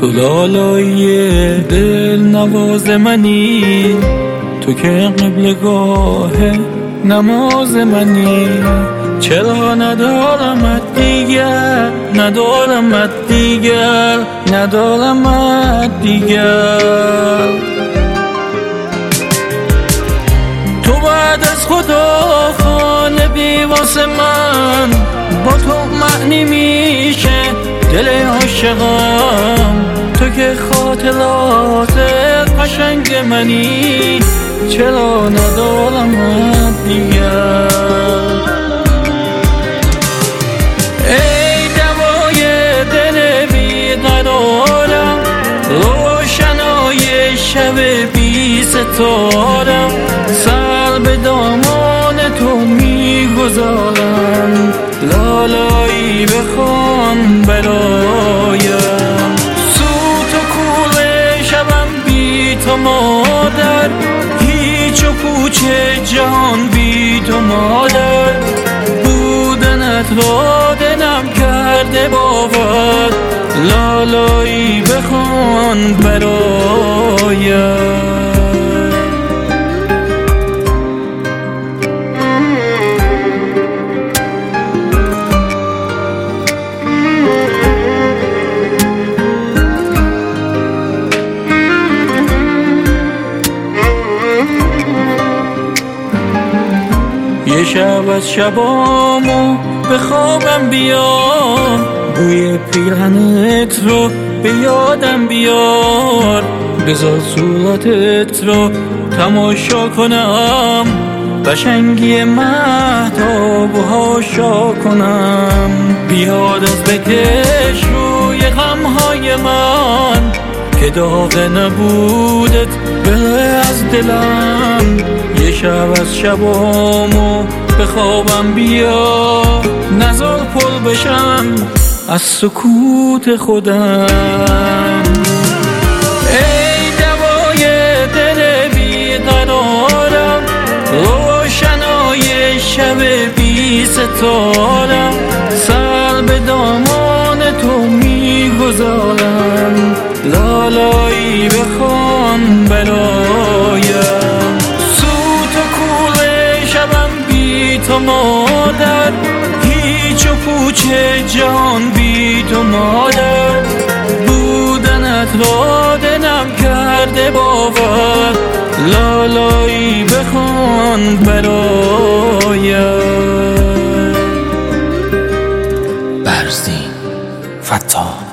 تو لالای دل نواز منی، تو که قبلگاه نماز منی. چرا ندارمت دیگر، ندارمت دیگر، ندارمت دیگر. تو بعد از خدا خانه بی واسه من، با تو معنی میشه دل عاشقم. تو که خاطرات قشنگ منی، چرا ندارمت دیگر. ای دوای دل بیقرارم، روشنای شب بی ستارم. سر به دامان تو میگذارم، لالایی بخوان برایم. سوت و کور شبم بی تو مادر، هیچ و پوچ جهان بی تو مادر. بودنت را دلم کرده باور، لالایی بخوان برایم. یه شب از شبامو به خوابم بیا، بوی پیرهنت رو به یادم بیار. بذار صورتت رو تماشا کنم، قشنگی مهتاب و هاشا کنم. بیاد از بکش روی غمهای من، که داغ نبودت بره از دلم. یه شب از شبامو به خوابم بیا، نزار پر بشم از سکوت خودم. ای دوای دل بیقرارم، روشنای شب بی ستارم. سر به دامان تو میگذارم، لالایی بخوان برایم. سوت و کور شبم بی تو مادر، هیچ و پوچ جهان بی تو مادر. بودنت را دلم کرده باور، لالایی بخوان برایم. برزین فتا